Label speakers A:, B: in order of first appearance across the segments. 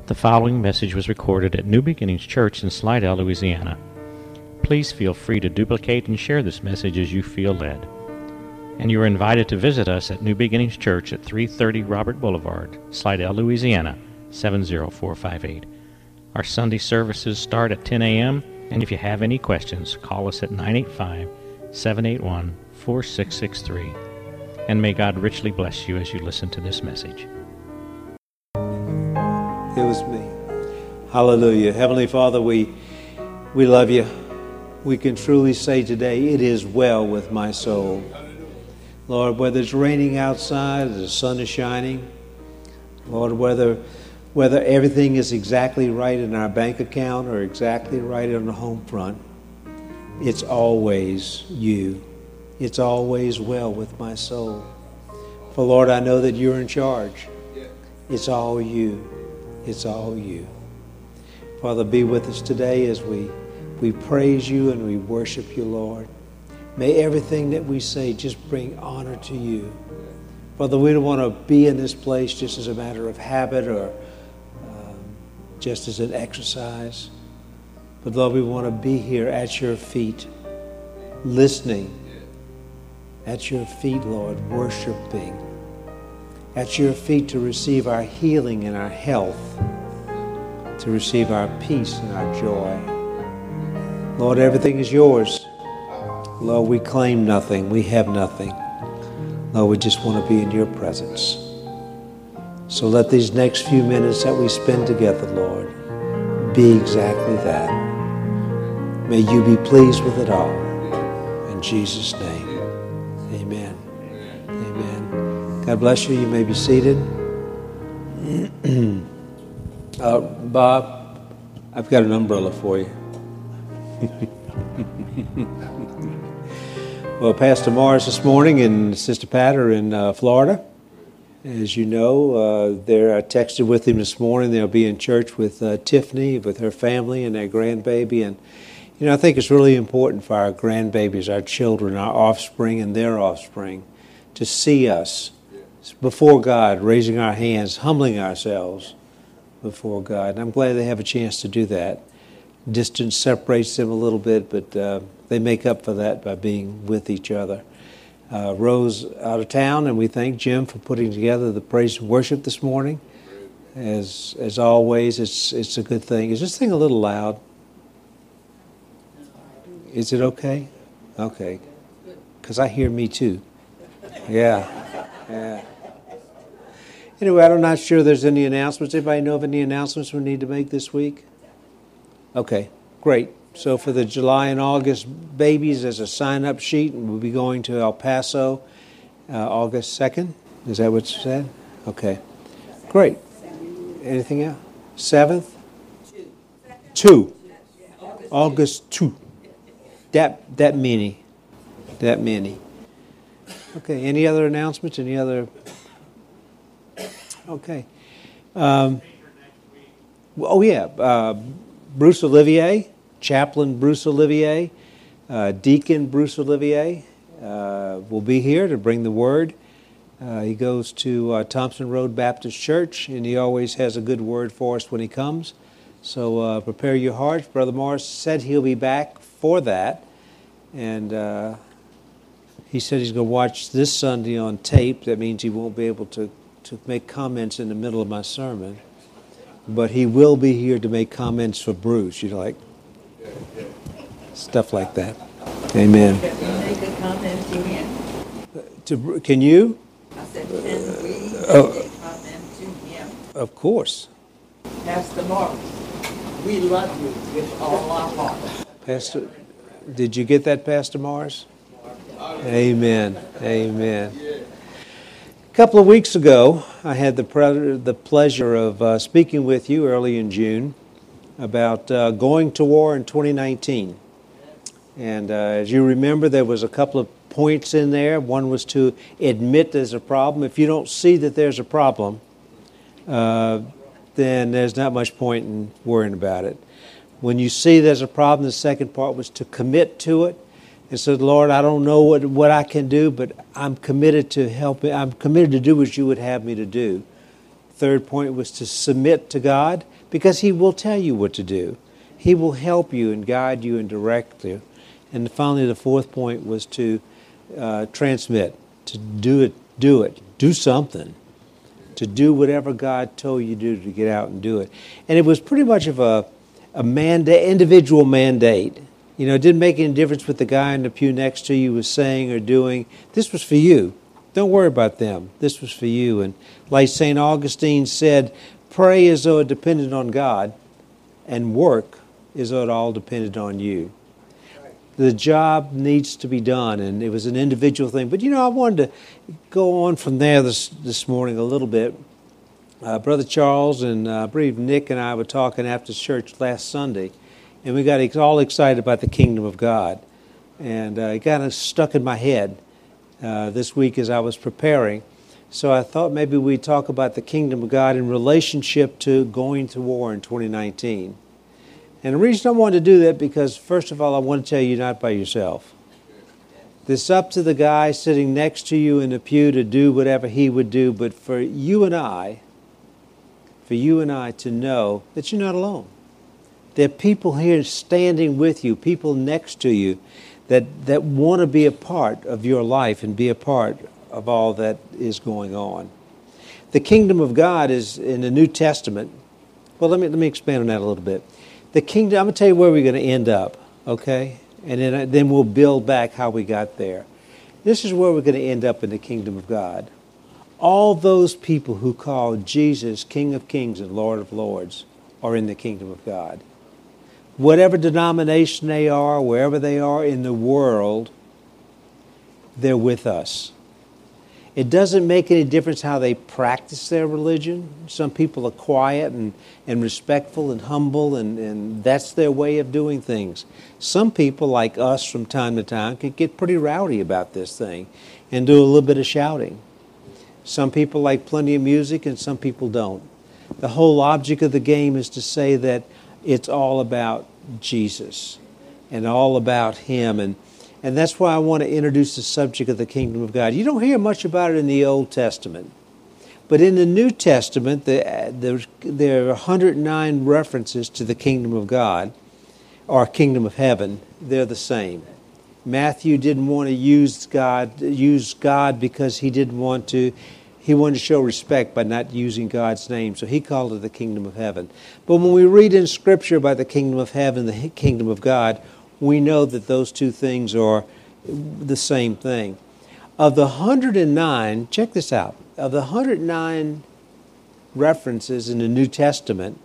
A: The following message was recorded at New Beginnings Church in Slidell, Louisiana. Please feel free to duplicate and share this message as you feel led. And you are invited to visit us at New Beginnings Church at 330 Robert Boulevard, Slidell, Louisiana, 70458. Our Sunday services start at 10 a.m., and if you have any questions, call us at 985-781-4663. And may God richly bless you as you listen to this message.
B: It was me. Hallelujah. Heavenly Father, we love you. We can truly say today, it is well with my soul. Lord, whether it's raining outside or the sun is shining, Lord, whether everything is exactly right in our bank account or exactly right on the home front, it's always you. It's always well with my soul. For Lord, I know that you're in charge. It's all you. It's all you. Father, be with us today as we praise you and we worship you, Lord. May everything that we say just bring honor to you. Father, we don't want to be in this place just as a matter of habit or just as an exercise. But Lord, we want to be here at your feet, listening. At your feet, Lord, worshiping. At your feet to receive our healing and our health, to receive our peace and our joy. Lord, everything is yours. Lord, we claim nothing. We have nothing. Lord, we just want to be in your presence. So let these next few minutes that we spend together, Lord, be exactly that. May you be pleased with it all. In Jesus' name, amen. Amen. God bless you. You may be seated. Bob, I've got an umbrella for you. Well, Pastor Morris this morning and Sister Pat are in Florida. As you know, I texted with him this morning. They'll be in church with Tiffany, with her family and their grandbaby. And, you know, I think it's really important for our grandbabies, our children, our offspring and their offspring, to see us before God, raising our hands, humbling ourselves before God. And I'm glad they have a chance to do that. Distance separates them a little bit, but they make up for that by being with each other. Rose out of town, and we thank Jim for putting together the praise and worship this morning. As always, it's a good thing. Is this thing a little loud? Is it okay? Okay. Because I hear me too. Yeah. Anyway, I'm not sure there's any announcements. Anybody know of any announcements we need to make this week? Okay, great. So for the July and August babies, there's a sign-up sheet, and we'll be going to El Paso August 2nd. Is that what you said? Okay, great. Anything else? 7th? 2. August 2. That many. Okay, any other announcements? Any other? Okay. Bruce Olivier, Chaplain Bruce Olivier, Deacon Bruce Olivier will be here to bring the word. He goes to Thompson Road Baptist Church, and he always has a good word for us when he comes. So prepare your hearts. Brother Morris said he'll be back for that, and he said he's going to watch this Sunday on tape. That means he won't be able to make comments in the middle of my sermon. But he will be here to make comments for Bruce, like stuff like that. Amen.
C: Can we make a comment to him?
B: Can you?
C: I said, can we make a comment to him?
B: Of course.
C: Pastor Morris, we love you with all our heart.
B: Pastor, did you get that, Pastor Morris? Amen. A couple of weeks ago, I had the pleasure of speaking with you early in June about going to war in 2019. And as you remember, there was a couple of points in there. One was to admit there's a problem. If you don't see that there's a problem, then there's not much point in worrying about it. When you see there's a problem, the second part was to commit to it. And said, Lord, I don't know what I can do, but I'm committed to help. I'm committed to do what you would have me to do. Third point was to submit to God, because He will tell you what to do. He will help you and guide you and direct you. And finally, the fourth point was to transmit, to do something, to do whatever God told you to do, to get out and do it. And it was pretty much of a mandate, individual mandate. You know, it didn't make any difference what the guy in the pew next to you was saying or doing. This was for you. Don't worry about them. This was for you. And like St. Augustine said, pray as though it depended on God, and work as though it all depended on you. The job needs to be done, and it was an individual thing. But, you know, I wanted to go on from there this morning a little bit. Brother Charles and I believe Nick and I were talking after church last Sunday, and we got all excited about the kingdom of God. And it kind of stuck in my head this week as I was preparing. So I thought maybe we'd talk about the kingdom of God in relationship to going to war in 2019. And the reason I wanted to do that, because first of all, I want to tell you, you're not by yourself. It's up to the guy sitting next to you in the pew to do whatever he would do, but for you and I to know that you're not alone. There are people here standing with you, people next to you that want to be a part of your life and be a part of all that is going on. The kingdom of God is in the New Testament. Well, let me expand on that a little bit. The kingdom, I'm going to tell you where we're going to end up, okay? And then we'll build back how we got there. This is where we're going to end up in the kingdom of God. All those people who call Jesus King of Kings and Lord of Lords are in the kingdom of God. Whatever denomination they are, wherever they are in the world, they're with us. It doesn't make any difference how they practice their religion. Some people are quiet and respectful and humble, and that's their way of doing things. Some people, like us from time to time, can get pretty rowdy about this thing and do a little bit of shouting. Some people like plenty of music, and some people don't. The whole object of the game is to say that it's all about Jesus and all about Him. And that's why I want to introduce the subject of the kingdom of God. You don't hear much about it in the Old Testament. But in the New Testament, there are 109 references to the kingdom of God, or kingdom of heaven. They're the same. Matthew didn't want to use God because he didn't want to. He wanted to show respect by not using God's name, so he called it the kingdom of heaven. But when we read in Scripture about the kingdom of heaven, the kingdom of God, we know that those two things are the same thing. Of the 109, check this out, of the 109 references in the New Testament,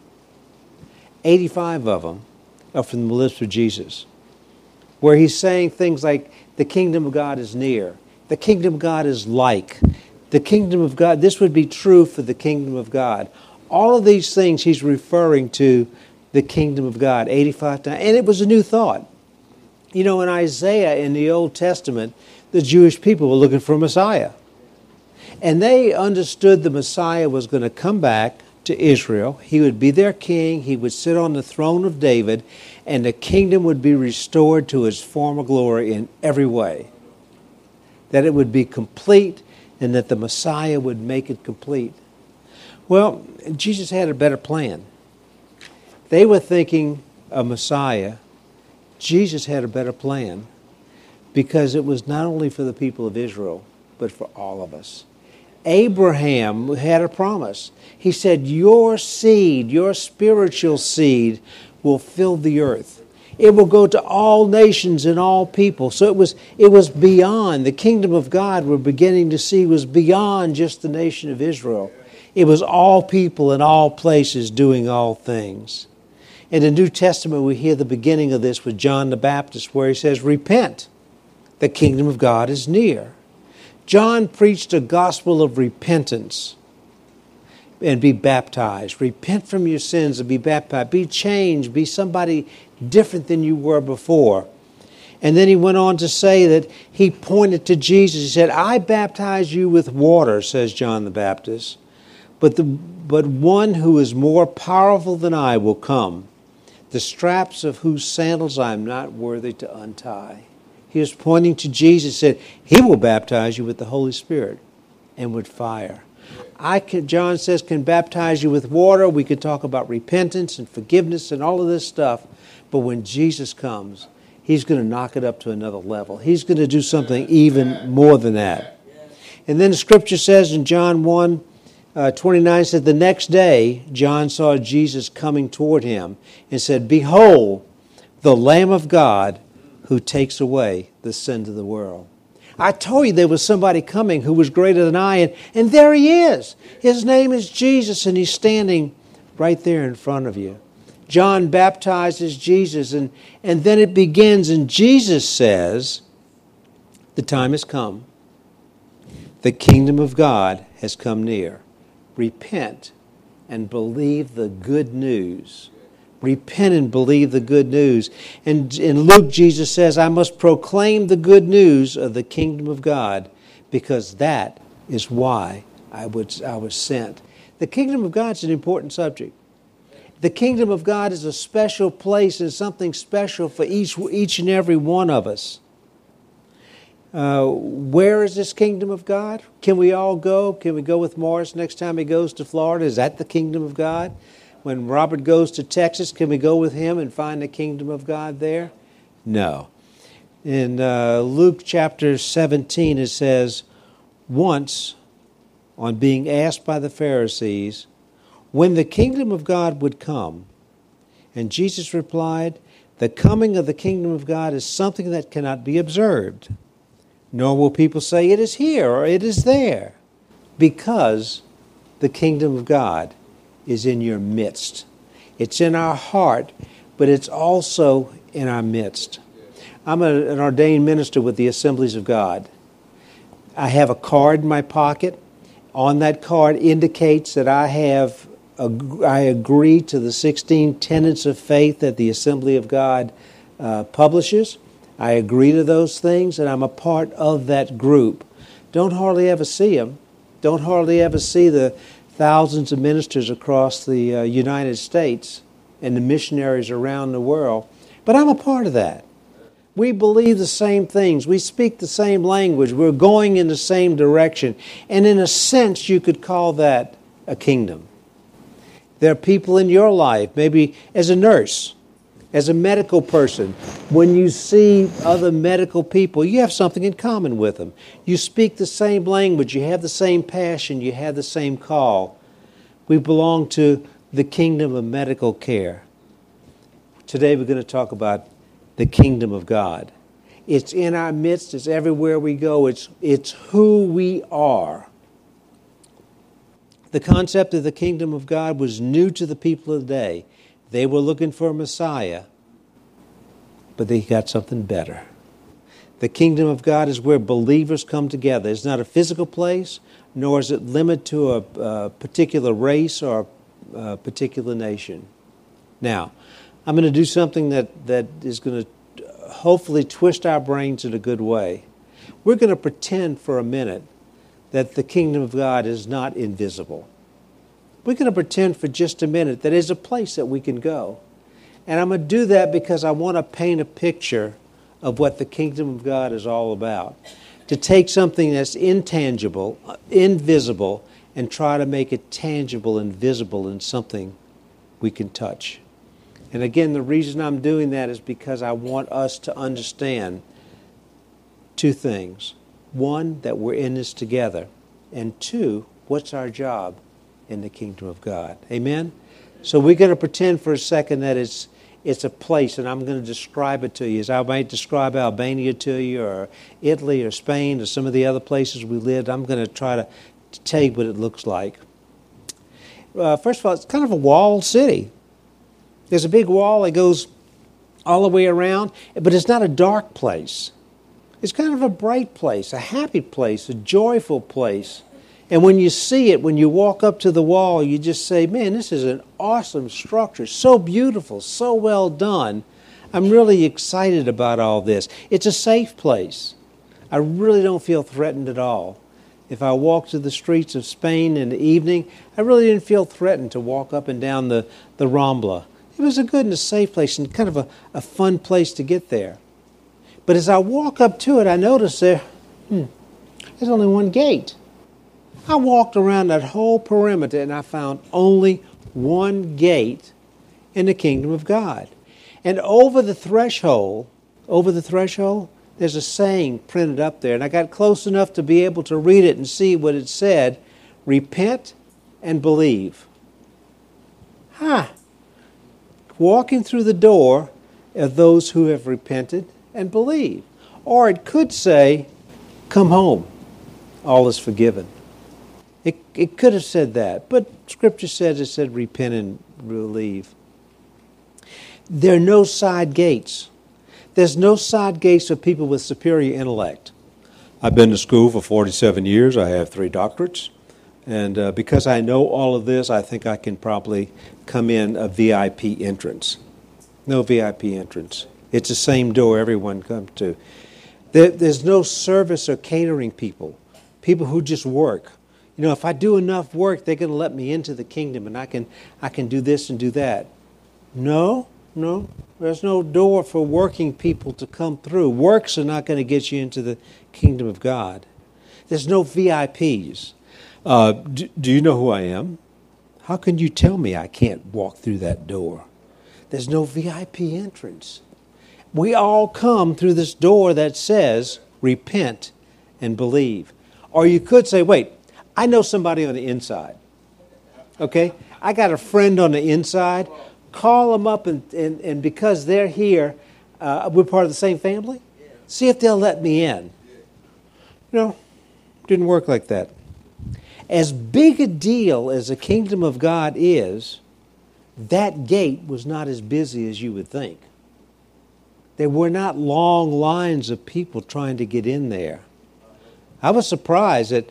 B: 85 of them are from the lips of Jesus, where he's saying things like, the kingdom of God is near, the kingdom of God is like, the kingdom of God, this would be true for the kingdom of God. All of these things he's referring to the kingdom of God 85 times. And it was a new thought. You know, in Isaiah in the Old Testament, the Jewish people were looking for a Messiah. And they understood the Messiah was going to come back to Israel. He would be their king. He would sit on the throne of David. And the kingdom would be restored to its former glory in every way. That it would be complete, and that the Messiah would make it complete. Well, Jesus had a better plan. They were thinking a Messiah. Jesus had a better plan, because it was not only for the people of Israel, but for all of us. Abraham had a promise. He said, your seed, your spiritual seed, will fill the earth. It will go to all nations and all people. So it was beyond. The kingdom of God we're beginning to see was beyond just the nation of Israel. It was all people in all places doing all things. In the New Testament, we hear the beginning of this with John the Baptist, where he says, repent, the kingdom of God is near. John preached a gospel of repentance and be baptized. Repent from your sins and be baptized. Be changed. Be somebody different than you were before. And then he went on to say that he pointed to Jesus. He said, I baptize you with water, says John the Baptist, but one who is more powerful than I will come, the straps of whose sandals I am not worthy to untie. He was pointing to Jesus, said, he will baptize you with the Holy Spirit and with fire. John says, can baptize you with water. We could talk about repentance and forgiveness and all of this stuff. But when Jesus comes, He's going to knock it up to another level. He's going to do something even more than that. And then the Scripture says in John 1:29, said, the next day John saw Jesus coming toward him and said, behold, the Lamb of God who takes away the sins of the world. I told you there was somebody coming who was greater than I, and there He is. His name is Jesus, and He's standing right there in front of you. John baptizes Jesus, and then it begins, and Jesus says, the time has come. The kingdom of God has come near. Repent and believe the good news. Repent and believe the good news. And in Luke, Jesus says, I must proclaim the good news of the kingdom of God, because that is why I was sent. The kingdom of God is an important subject. The kingdom of God is a special place and something special for each and every one of us. Where is this kingdom of God? Can we all go? Can we go with Morris next time he goes to Florida? Is that the kingdom of God? When Robert goes to Texas, can we go with him and find the kingdom of God there? No. In Luke chapter 17, it says, once, on being asked by the Pharisees, when the kingdom of God would come, and Jesus replied, the coming of the kingdom of God is something that cannot be observed, nor will people say it is here or it is there, because the kingdom of God is in your midst. It's in our heart, but it's also in our midst. I'm an ordained minister with the Assemblies of God. I have a card in my pocket. On that card indicates that I agree to the 16 tenets of faith that the Assembly of God publishes. I agree to those things, and I'm a part of that group. Don't hardly ever see them. Don't hardly ever see the thousands of ministers across the United States and the missionaries around the world. But I'm a part of that. We believe the same things. We speak the same language. We're going in the same direction. And in a sense, you could call that a kingdom. There are people in your life, maybe as a nurse, as a medical person, when you see other medical people, you have something in common with them. You speak the same language, you have the same passion, you have the same call. We belong to the kingdom of medical care. Today we're going to talk about the kingdom of God. It's in our midst, it's everywhere we go, it's who we are. The concept of the kingdom of God was new to the people of the day. They were looking for a Messiah, but they got something better. The kingdom of God is where believers come together. It's not a physical place, nor is it limited to a particular race or a particular nation. Now, I'm going to do something that is going to hopefully twist our brains in a good way. We're going to pretend for a minute that the kingdom of God is not invisible. We're going to pretend for just a minute that there's a place that we can go. And I'm going to do that because I want to paint a picture of what the kingdom of God is all about. To take something that's intangible, invisible, and try to make it tangible and visible in something we can touch. And again, the reason I'm doing that is because I want us to understand two things. One, that we're in this together. And two, what's our job in the kingdom of God? Amen? So we're going to pretend for a second that it's a place, and I'm going to describe it to you. As I might describe Albania to you, or Italy, or Spain, or some of the other places we lived, I'm going to try to tell you what it looks like. First of all, it's kind of a walled city. There's a big wall that goes all the way around, but it's not a dark place. It's kind of a bright place, a happy place, a joyful place. And when you see it, when you walk up to the wall, you just say, man, this is an awesome structure, so beautiful, so well done. I'm really excited about all this. It's a safe place. I really don't feel threatened at all. If I walk to the streets of Spain in the evening, I really didn't feel threatened to walk up and down the Rambla. It was a good and a safe place and kind of a fun place to get there. But as I walk up to it, I notice there's only one gate. I walked around that whole perimeter and I found only one gate in the kingdom of God. And over the threshold, there's a saying printed up there. And I got close enough to be able to read it and see what it said. Repent and believe. Walking through the door are those who have repented and believe. Or it could say, come home, all is forgiven. It could have said that, but Scripture said repent and believe. There are no side gates. There's no side gates for people with superior intellect. I've been to school for 47 years. I have 3 doctorates. And because I know all of this, I think I can probably come in a VIP entrance. No VIP entrance. It's the same door everyone comes to. There's no service or catering people who just work. You know, if I do enough work, they're going to let me into the kingdom and I can do this and do that. No. There's no door for working people to come through. Works are not going to get you into the kingdom of God. There's no VIPs. Do you know who I am? How can you tell me I can't walk through that door? There's no VIP entrance. We all come through this door that says, repent and believe. Or you could say, wait, I know somebody on the inside. Okay? I got a friend on the inside. Call them up and because they're here, we're part of the same family. See if they'll let me in. No, didn't work like that. As big a deal as the kingdom of God is, that gate was not as busy as you would think. There were not long lines of people trying to get in there. I was surprised that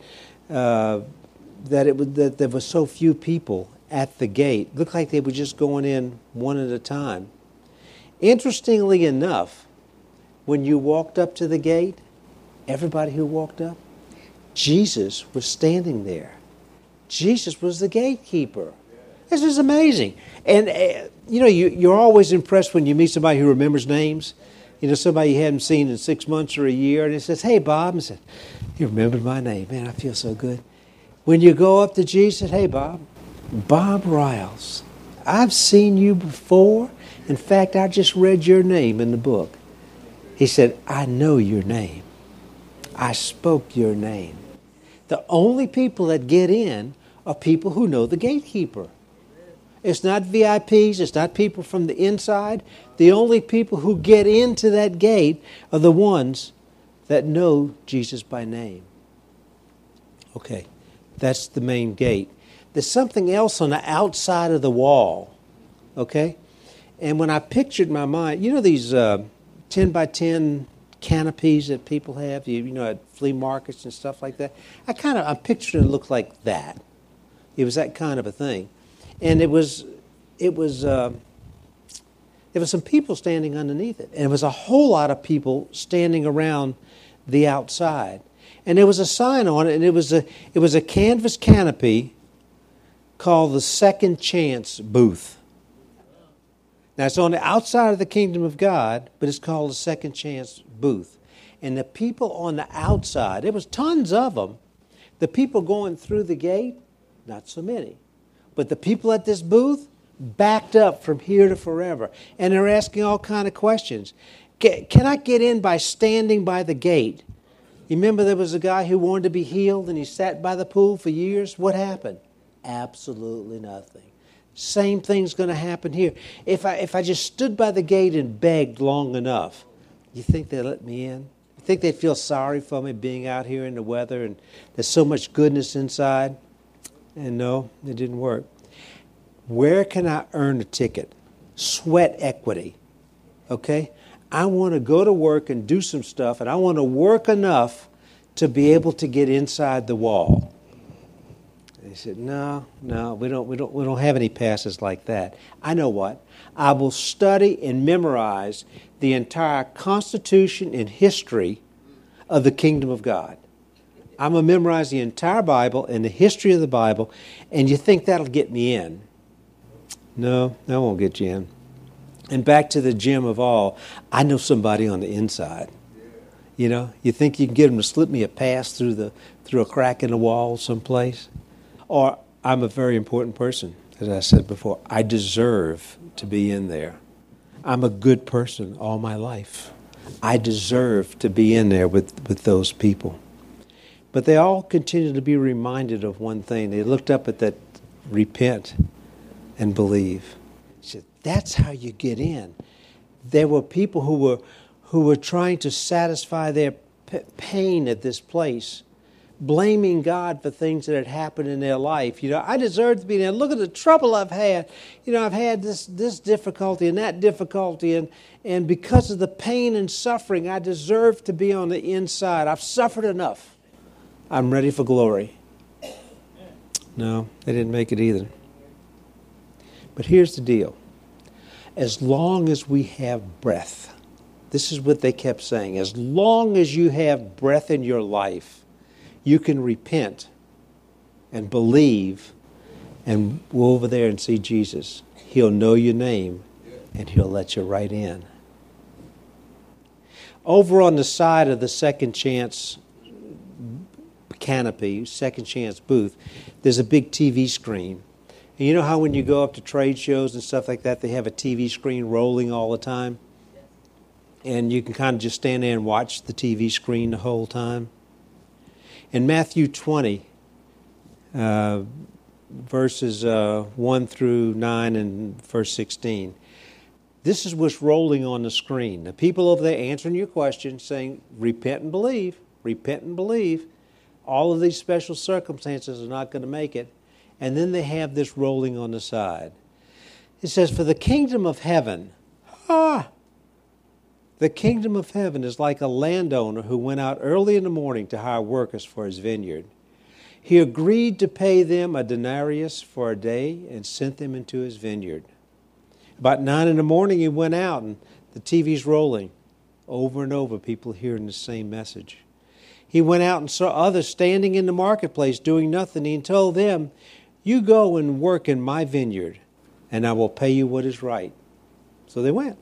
B: there were so few people at the gate. It looked like they were just going in one at a time. Interestingly enough, when you walked up to the gate, everybody who walked up, Jesus was standing there. Jesus was the gatekeeper. This is amazing. And, you're always impressed when you meet somebody who remembers names. You know, somebody you hadn't seen in 6 months or a year, and he says, hey, Bob. And said, you remembered my name. Man, I feel so good. When you go up to Jesus, hey, Bob Riles, I've seen you before. In fact, I just read your name in the book. He said, I know your name. I spoke your name. The only people that get in are people who know the gatekeeper. It's not VIPs. It's not people from the inside. The only people who get into that gate are the ones that know Jesus by name. Okay, that's the main gate. There's something else on the outside of the wall, okay? And when I pictured in my mind, you know these 10 by 10 canopies that people have, you know, at flea markets and stuff like that? I'm picturing it looked like that. It was that kind of a thing. And there was some people standing underneath it. And there was a whole lot of people standing around the outside. And there was a sign on it, and it was a canvas canopy called the Second Chance Booth. Now, it's on the outside of the kingdom of God, but it's called the Second Chance Booth. And the people on the outside, there was tons of them. The people going through the gate, not so many. But the people at this booth, backed up from here to forever. And they're asking all kind of questions. Can I get in by standing by the gate? You remember there was a guy who wanted to be healed and he sat by the pool for years? What happened? Absolutely nothing. Same thing's going to happen here. If I just stood by the gate and begged long enough, you think they'd let me in? You think they'd feel sorry for me being out here in the weather and there's so much goodness inside? And no, it didn't work. Where can I earn a ticket? Sweat equity. Okay? I want to go to work and do some stuff, and I want to work enough to be able to get inside the wall. They said, no, we don't have any passes like that. I know what? I will study and memorize the entire Constitution and history of the kingdom of God. I'm going to memorize the entire Bible and the history of the Bible, and you think that'll get me in? No, that won't get you in. And back to the gem of all, I know somebody on the inside. You know, you think you can get them to slip me a pass through a crack in the wall someplace? Or I'm a very important person, as I said before. I deserve to be in there. I'm a good person all my life. I deserve to be in there with those people. But they all continue to be reminded of one thing. They looked up at that repent and believe. He said, that's how you get in. There were people who were trying to satisfy their pain at this place, blaming God for things that had happened in their life. You know, I deserve to be there. Look at the trouble I've had. You know, I've had this difficulty and that difficulty, and because of the pain and suffering, I deserve to be on the inside. I've suffered enough. I'm ready for glory. No, they didn't make it either. But here's the deal. As long as we have breath, this is what they kept saying, as long as you have breath in your life, you can repent and believe and go over there and see Jesus. He'll know your name and He'll let you right in. Over on the side of the Second Chance canopy, Second Chance booth, there's a big TV screen. And you know how when you go up to trade shows and stuff like that, they have a TV screen rolling all the time? And you can kind of just stand there and watch the TV screen the whole time. In Matthew 20, verses 1 through 9 and verse 16, this is what's rolling on the screen. The people over there answering your question, saying, repent and believe, repent and believe. All of these special circumstances are not going to make it. And then they have this rolling on the side. It says, for the kingdom of heaven, the kingdom of heaven is like a landowner who went out early in the morning to hire workers for his vineyard. He agreed to pay them a denarius for a day and sent them into his vineyard. About 9 in the morning he went out and the TV's rolling. Over and over, people hearing the same message. He went out and saw others standing in the marketplace doing nothing. He told them, you go and work in my vineyard, and I will pay you what is right. So they went.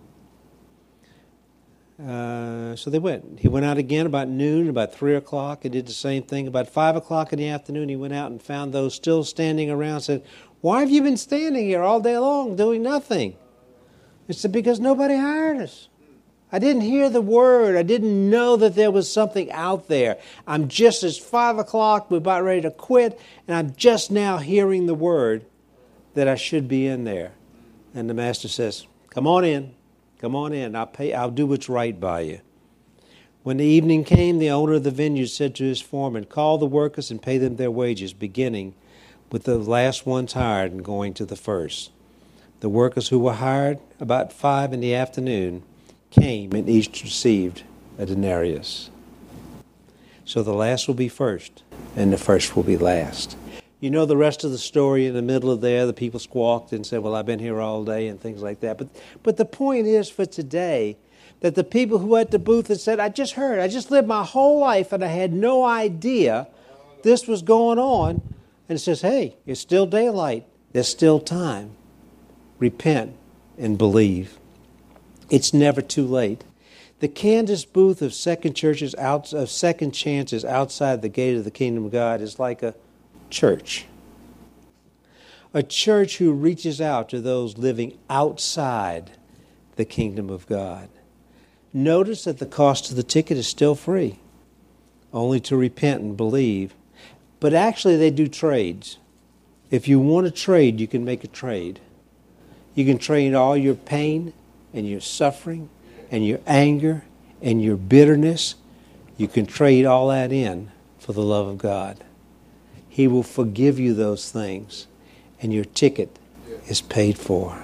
B: He went out again about noon, about 3 o'clock, and did the same thing. About 5 o'clock in the afternoon, he went out and found those still standing around and said, why have you been standing here all day long doing nothing? He said, because nobody hired us. I didn't hear the word. I didn't know that there was something out there. I'm just as 5 o'clock, we're about ready to quit, and I'm just now hearing the word that I should be in there. And the master says, come on in. Come on in. I'll do what's right by you. When the evening came, the owner of the vineyard said to his foreman, call the workers and pay them their wages, beginning with the last ones hired and going to the first. The workers who were hired about 5 in the afternoon came and each received a denarius. So the last will be first, and the first will be last. You know the rest of the story. In the middle of there, the people squawked and said, well, I've been here all day and things like that. But the point is for today that the people who were at the booth had said, I just lived my whole life and I had no idea this was going on. And it says, hey, it's still daylight. There's still time. Repent and believe. It's never too late. The Candace booth of Second Chances outside the gate of the kingdom of God is like a church. A church who reaches out to those living outside the kingdom of God. Notice that the cost of the ticket is still free, only to repent and believe. But actually they do trades. If you want to trade, you can make a trade. You can trade all your pain and your suffering and your anger and your bitterness. You can trade all that in for the love of God. He will forgive you those things, and your ticket is paid for.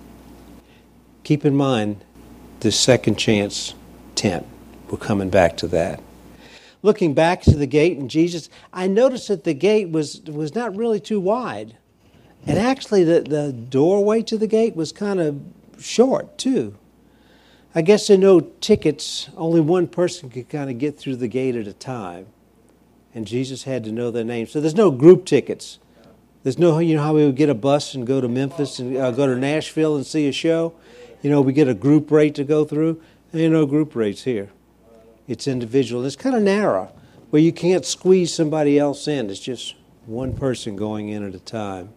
B: Keep in mind the Second Chance tent. We're coming back to that. Looking back to the gate and Jesus, I noticed that the gate was not really too wide. And actually the doorway to the gate was kind of short too. I guess there are no tickets. Only one person could kind of get through the gate at a time. And Jesus had to know their names. So there's no group tickets. There's no, you know how we would get a bus and go to Memphis and go to Nashville and see a show? You know, we get a group rate to go through. There ain't no group rates here. It's individual. It's kind of narrow, where you can't squeeze somebody else in. It's just one person going in at a time.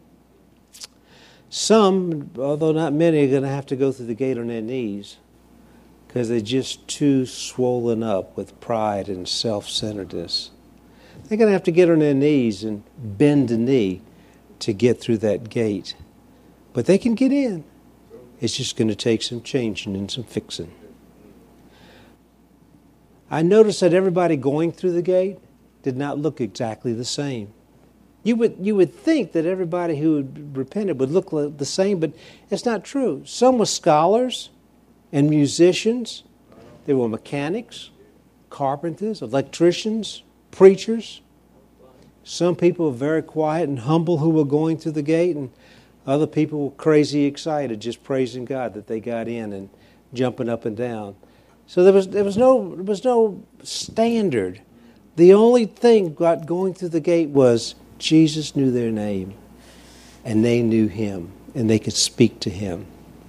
B: Some, although not many, are going to have to go through the gate on their knees because they're just too swollen up with pride and self-centeredness. They're going to have to get on their knees and bend the knee to get through that gate. But they can get in. It's just going to take some changing and some fixing. I noticed that everybody going through the gate did not look exactly the same. You would think that everybody who had repented would look the same, but it's not true. Some were scholars and musicians. There were mechanics, carpenters, electricians, preachers. Some people were very quiet and humble who were going through the gate, and other people were crazy excited, just praising God that they got in and jumping up and down. So there was no standard. The only thing going through the gate was Jesus knew their name, and they knew Him, and they could speak to Him.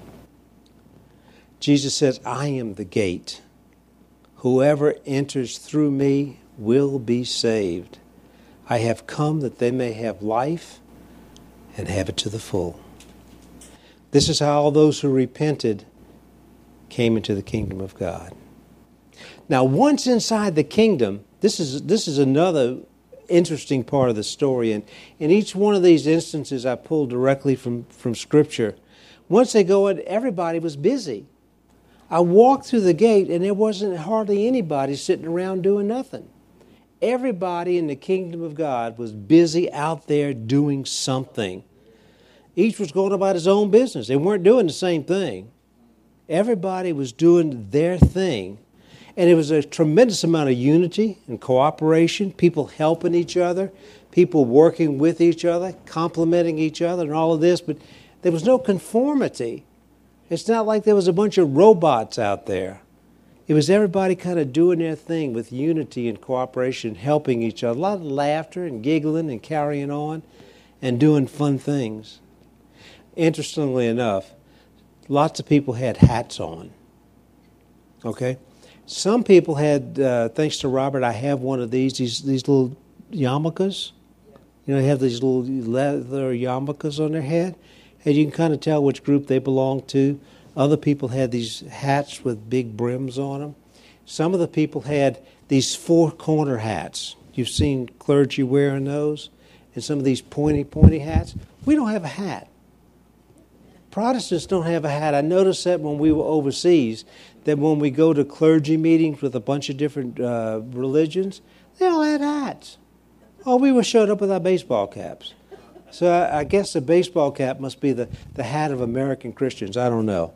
B: Jesus says, I am the gate. Whoever enters through me will be saved. I have come that they may have life and have it to the full. This is how all those who repented came into the kingdom of God. Now, once inside the kingdom, this is another interesting part of the story. And in each one of these instances, I pulled directly from Scripture. Once they go in, everybody was busy. I walked through the gate, and there wasn't hardly anybody sitting around doing nothing. Everybody in the kingdom of God was busy out there doing something. Each was going about his own business. They weren't doing the same thing. Everybody was doing their thing. And it was a tremendous amount of unity and cooperation, people helping each other, people working with each other, complimenting each other and all of this. But there was no conformity. It's not like there was a bunch of robots out there. It was everybody kind of doing their thing with unity and cooperation, helping each other. A lot of laughter and giggling and carrying on and doing fun things. Interestingly enough, lots of people had hats on. Okay? Some people had, thanks to Robert, I have one of these little yarmulkes. You know, they have these little leather yarmulkes on their head. And you can kind of tell which group they belong to. Other people had these hats with big brims on them. Some of the people had these four-corner hats. You've seen clergy wearing those. And some of these pointy hats. We don't have a hat. Protestants don't have a hat. I noticed that when we were overseas, that when we go to clergy meetings with a bunch of different religions, they all had hats. Oh, we were showed up with our baseball caps. So I guess the baseball cap must be the hat of American Christians. I don't know.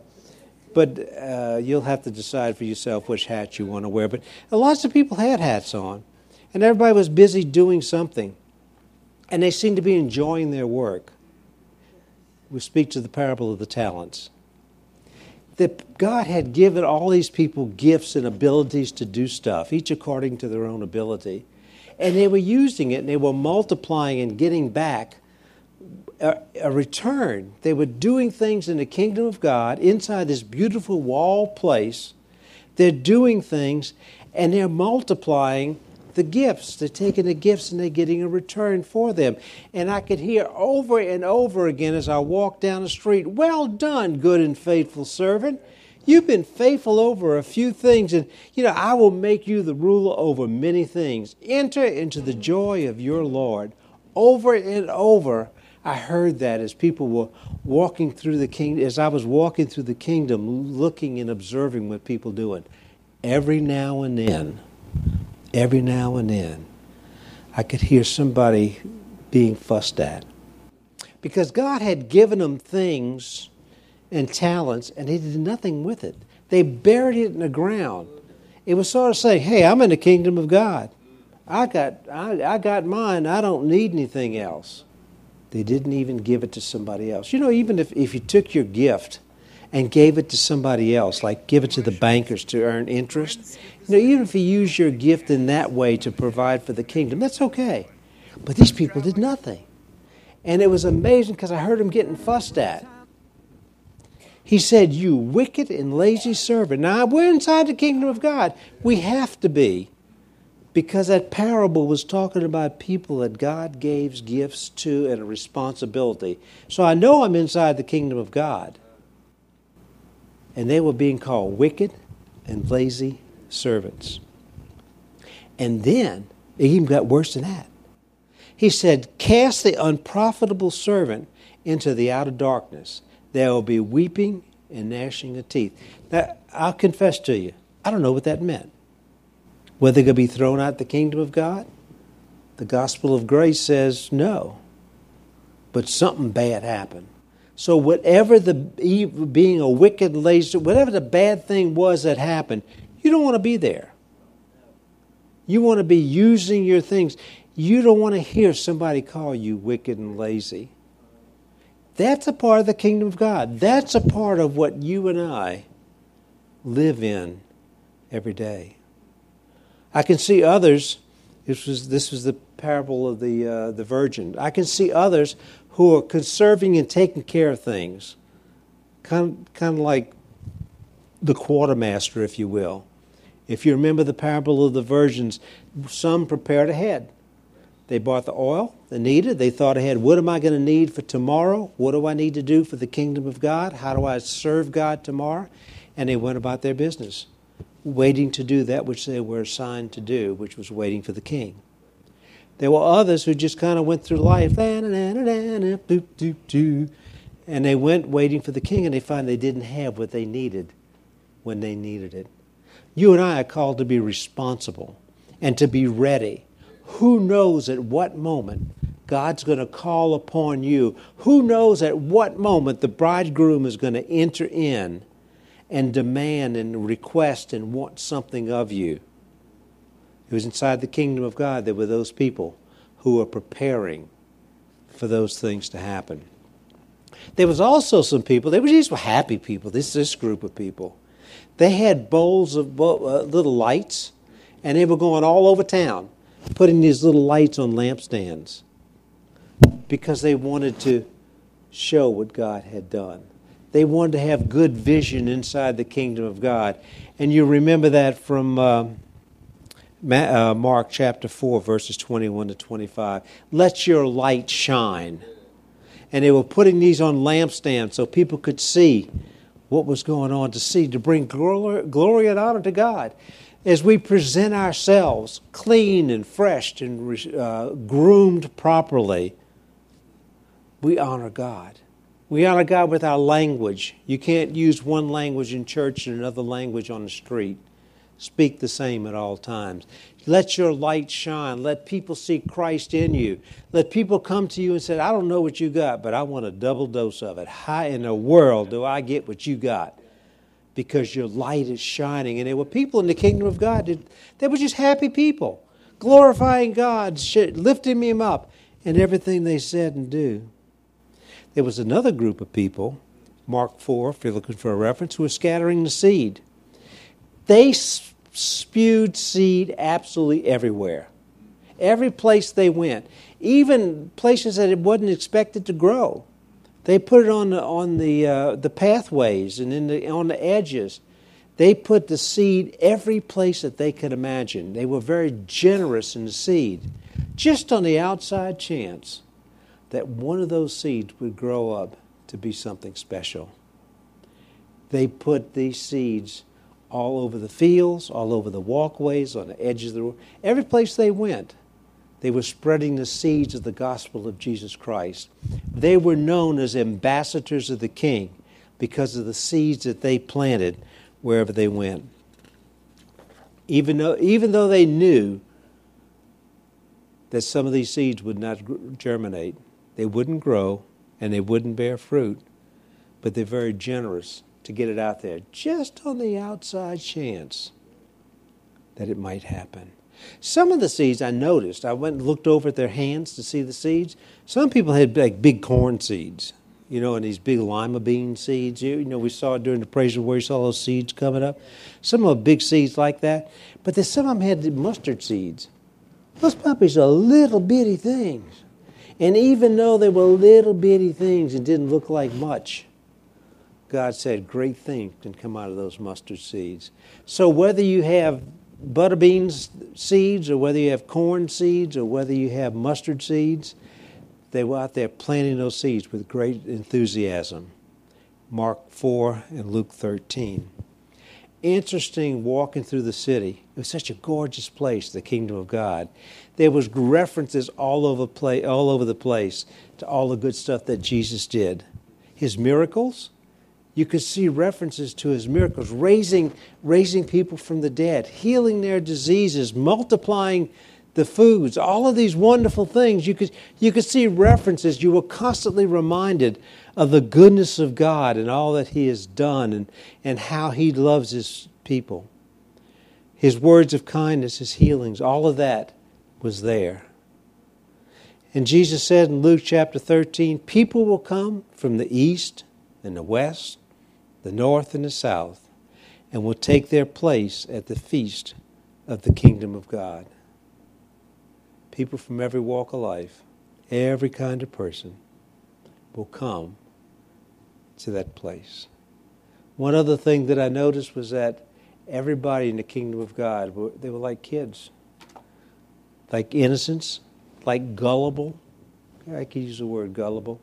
B: But you'll have to decide for yourself which hat you want to wear. But lots of people had hats on. And everybody was busy doing something. And they seemed to be enjoying their work. We speak to the parable of the talents. That God had given all these people gifts and abilities to do stuff, each according to their own ability. And they were using it, and they were multiplying and getting back a return. They were doing things in the kingdom of God inside this beautiful walled place. They're doing things, and they're multiplying the gifts. They're taking the gifts and they're getting a return for them. And I could hear over and over again as I walked down the street, well done, good and faithful servant. You've been faithful over a few things, and I will make you the ruler over many things. Enter into the joy of your Lord. Over and over, I heard that as people were walking through the kingdom, as I was walking through the kingdom, looking and observing what people doing. Every now and then, I could hear somebody being fussed at. Because God had given them things and talents, and they did nothing with it. They buried it in the ground. It was sort of saying, hey, I'm in the kingdom of God. I got mine. I don't need anything else. They didn't even give it to somebody else. Even if you took your gift and gave it to somebody else, like give it to the bankers to earn interest, even if you use your gift in that way to provide for the kingdom, that's okay. But these people did nothing. And it was amazing because I heard them getting fussed at. He said, you wicked and lazy servant. Now, we're inside the kingdom of God. We have to be. Because that parable was talking about people that God gave gifts to and a responsibility. So I know I'm inside the kingdom of God. And they were being called wicked and lazy servants. And then, it even got worse than that. He said, cast the unprofitable servant into the outer darkness. There will be weeping and gnashing of teeth. Now, I'll confess to you, I don't know what that meant. Were they going to be thrown out the kingdom of God? The gospel of grace says no. But something bad happened. So whatever being a wicked, lazy, whatever the bad thing was that happened, you don't want to be there. You want to be using your things. You don't want to hear somebody call you wicked and lazy. That's a part of the kingdom of God. That's a part of what you and I live in every day. I can see others. This was the parable of the virgin. I can see others who are conserving and taking care of things, kind of like the quartermaster, if you will. If you remember the parable of the virgins, some prepared ahead. They bought the oil they needed. They thought ahead, what am I going to need for tomorrow? What do I need to do for the kingdom of God? How do I serve God tomorrow? And they went about their business, waiting to do that which they were assigned to do, which was waiting for the king. There were others who just kind of went through life, and they went waiting for the king, and they found they didn't have what they needed when they needed it. You and I are called to be responsible and to be ready. Who knows at what moment God's going to call upon you? Who knows at what moment the bridegroom is going to enter in and demand and request and want something of you? It was inside the kingdom of God. There were those people who were preparing for those things to happen. There was also some people, these were happy people, this group of people. They had bowls of little lights, and they were going all over town, putting these little lights on lampstands because they wanted to show what God had done. They wanted to have good vision inside the kingdom of God. And you remember that from Mark chapter 4, verses 21 to 25. Let your light shine. And they were putting these on lampstands so people could see what was going on, to bring glory and honor to God. As we present ourselves clean and fresh and groomed properly, we honor God. We honor God with our language. You can't use one language in church and another language on the street. Speak the same at all times. Let your light shine. Let people see Christ in you. Let people come to you and say, I don't know what you got, but I want a double dose of it. How in the world do I get what you got? Because your light is shining. And there were people in the kingdom of God, they were just happy people, glorifying God, lifting Him up in everything they said and do. There was another group of people, Mark 4, if you're looking for a reference, who were scattering the seed. They spewed seed absolutely everywhere. Every place they went, even places that it wasn't expected to grow. They put it on the pathways and on the edges. They put the seed every place that they could imagine. They were very generous in the seed, just on the outside chance that one of those seeds would grow up to be something special. They put these seeds all over the fields, all over the walkways, on the edges of the road. Every place they went, they were spreading the seeds of the gospel of Jesus Christ. They were known as ambassadors of the King because of the seeds that they planted wherever they went. Even though they knew that some of these seeds would not germinate, they wouldn't grow, and they wouldn't bear fruit, but they're very generous to get it out there, just on the outside chance that it might happen. Some of the seeds I noticed, I went and looked over at their hands to see the seeds. Some people had like big corn seeds, and these big lima bean seeds. We saw during the praise where you saw those seeds coming up. Some of them big seeds like that, but then some of them had mustard seeds. Those puppies are little bitty things. And even though they were little bitty things and didn't look like much, God said great things can come out of those mustard seeds. So whether you have butter beans seeds, or whether you have corn seeds, or whether you have mustard seeds, they were out there planting those seeds with great enthusiasm. Mark 4 and Luke 13. Interesting walking through the city. It was such a gorgeous place, the kingdom of God. There was references all over the place to all the good stuff that Jesus did. His miracles, you could see references to his miracles, raising people from the dead, healing their diseases, multiplying the foods, all of these wonderful things. You could see references. You were constantly reminded of the goodness of God and all that he has done and how he loves his people. His words of kindness, his healings, all of that was there. And Jesus said in Luke chapter 13, people will come from the east and the west, the north and the south, and will take their place at the feast of the kingdom of God. People from every walk of life, every kind of person, will come to that place. One other thing that I noticed was that everybody in the kingdom of God, they were like kids, like innocents, like gullible. I could use the word gullible.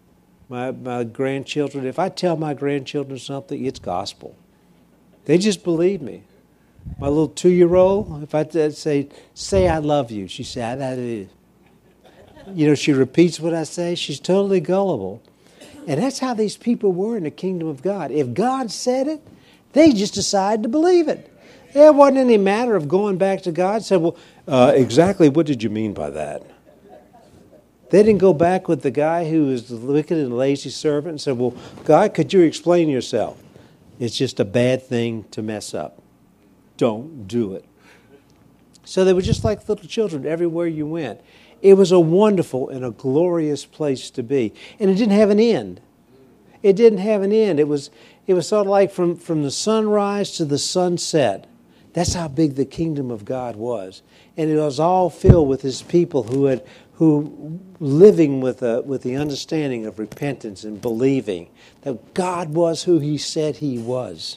B: My grandchildren, if I tell my grandchildren something, it's gospel. They just believe me. My little 2-year-old, if I say I love you, she said, I do. You know, she repeats what I say. She's totally gullible. And that's how these people were in the kingdom of God. If God said it, they just decided to believe it. There wasn't any matter of going back to God and said, well, exactly what did you mean by that? They didn't go back with the guy who was the wicked and lazy servant and said, well, God, could you explain yourself? It's just a bad thing to mess up. Don't do it. So they were just like little children everywhere you went. It was a wonderful and a glorious place to be. And it didn't have an end. It didn't have an end. It was sort of like from the sunrise to the sunset. That's how big the kingdom of God was. And it was all filled with his people who living with the understanding of repentance and believing that God was who he said he was.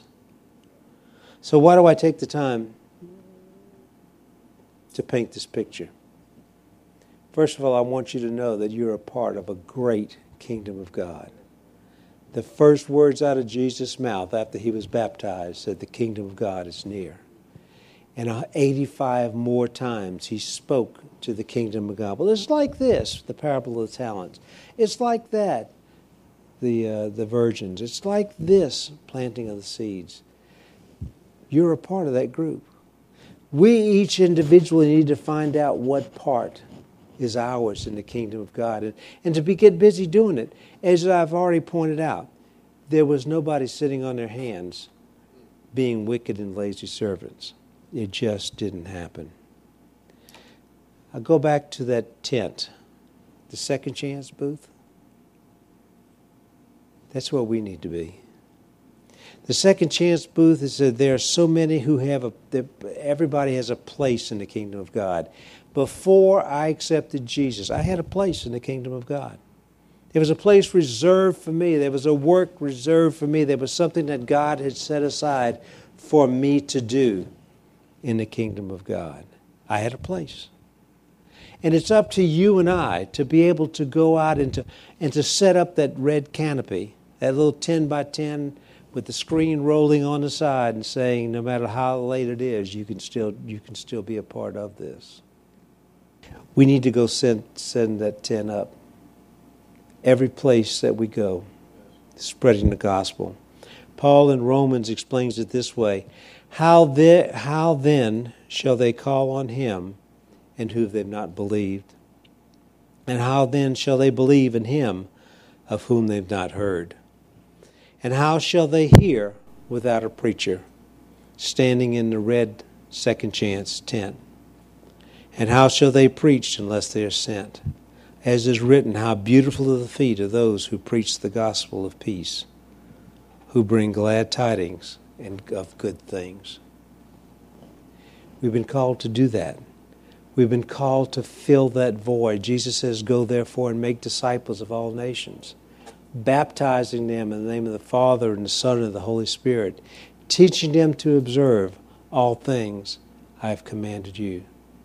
B: So why do I take the time to paint this picture? First of all, I want you to know that you're a part of a great kingdom of God. The first words out of Jesus' mouth after he was baptized said, the kingdom of God is near. And 85 more times he spoke to the kingdom of God. Well, it's like this, the parable of the talents. It's like that, the virgins. It's like this, planting of the seeds. You're a part of that group. We each individually need to find out what part is ours in the kingdom of God and to get busy doing it. As I've already pointed out, there was nobody sitting on their hands being wicked and lazy servants. It just didn't happen. I'll go back to that tent, the second chance booth. That's where we need to be. The second chance booth is that there are so many who everybody has a place in the kingdom of God. Before I accepted Jesus, I had a place in the kingdom of God. There was a place reserved for me. There was a work reserved for me. There was something that God had set aside for me to do in the kingdom of God. I had a place. And it's up to you and I to be able to go out and to set up that red canopy, that little 10 by 10 with the screen rolling on the side and saying, no matter how late it is, you can still be a part of this. We need to go send that tent up. Every place that we go, spreading the gospel. Paul in Romans explains it this way. How then shall they call on him in whom they've not believed? And how then shall they believe in him of whom they've not heard? And how shall they hear without a preacher standing in the red second chance tent? And how shall they preach unless they are sent? As is written, how beautiful are the feet of those who preach the gospel of peace, who bring glad tidings and of good things. We've been called to do that. We've been called to fill that void. Jesus says, go therefore and make disciples of all nations. baptizing them in the name of the Father and the Son and the Holy Spirit, teaching them to observe all things I have commanded you.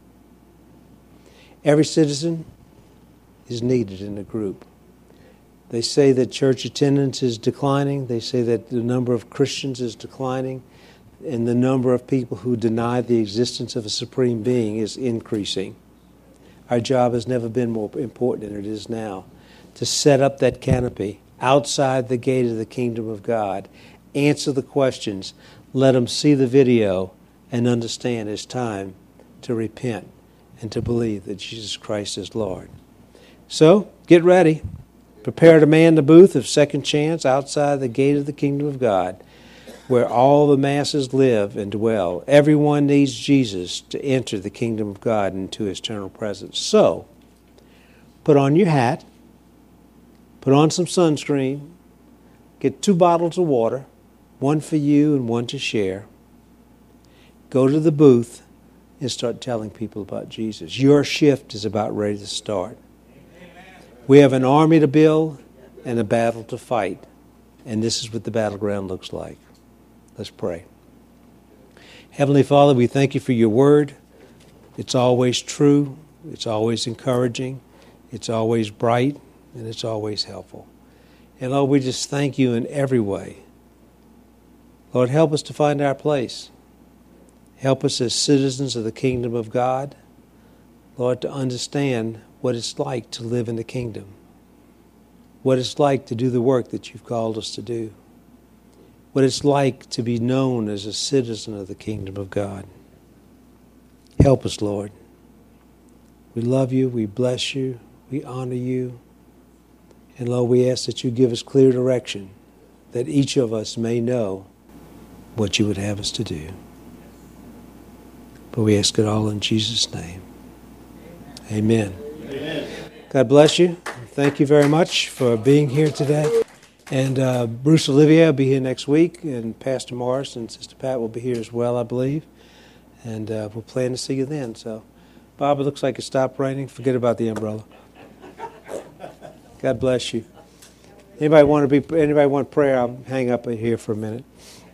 B: Every citizen is needed in the group. They say that church attendance is declining. They say that the number of Christians is declining, and the number of people who deny the existence of a supreme being is increasing. Our job has never been more important than it is now, to set up that canopy outside the gate of the kingdom of God, answer the questions, let them see the video, and understand it's time to repent and to believe that Jesus Christ is Lord. So, get ready. Prepare to man the booth of Second Chance outside the gate of the kingdom of God, where all the masses live and dwell. Everyone needs Jesus to enter the kingdom of God into his eternal presence. So, put on your hat, put on some sunscreen, get 2 bottles of water, one for you and one to share. Go to the booth and start telling people about Jesus. Your shift is about ready to start. We have an army to build and a battle to fight, and this is what the battleground looks like. Let's pray. Heavenly Father, we thank you for your word. It's always true, it's always encouraging, it's always bright, and it's always helpful. And Lord, we just thank you in every way. Lord, help us to find our place. Help us as citizens of the kingdom of God, Lord, to understand what it's like to live in the kingdom, what it's like to do the work that you've called us to do, what it's like to be known as a citizen of the kingdom of God. Help us, Lord. We love you, we bless you, we honor you, and Lord, we ask that you give us clear direction, that each of us may know what you would have us to do. But we ask it all in Jesus' name. Amen. Amen. God bless you. Thank you very much for being here today. And Bruce Olivier will be here next week, and Pastor Morris and Sister Pat will be here as well, I believe. And we'll plan to see you then. So, Bob, it looks like it stopped raining. Forget about the umbrella. God bless you. Anybody want prayer? I'll hang up here for a minute.